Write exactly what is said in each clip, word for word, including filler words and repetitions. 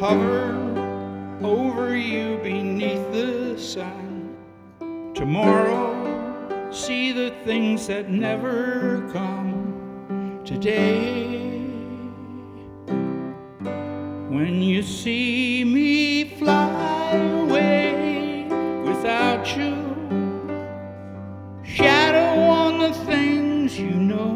hover over you beneath the sun. Tomorrow, see the things that never come. Today, when you see me fly away without you, shadow on the things you know,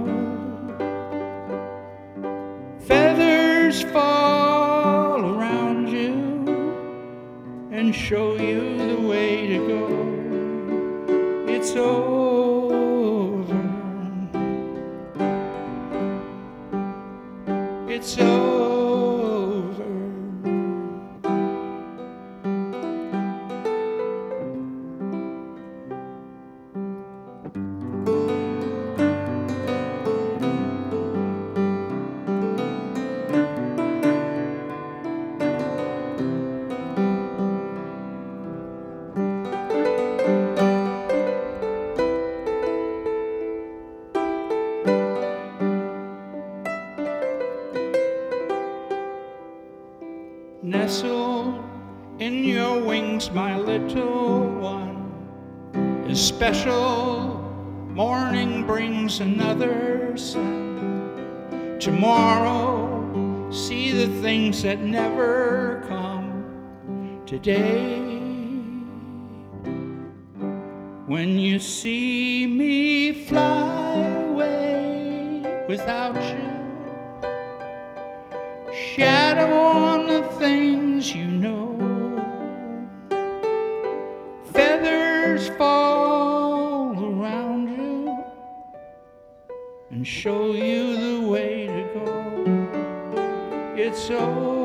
feathers fall around you and show you the way to go. It's over. It's over. Nestled in your wings, my little one, a special morning brings another sun. Tomorrow, see the things that never come. Today, when you see me fly away without you, shadow on the things you know, feathers fall around you and show you the way to go. It's over.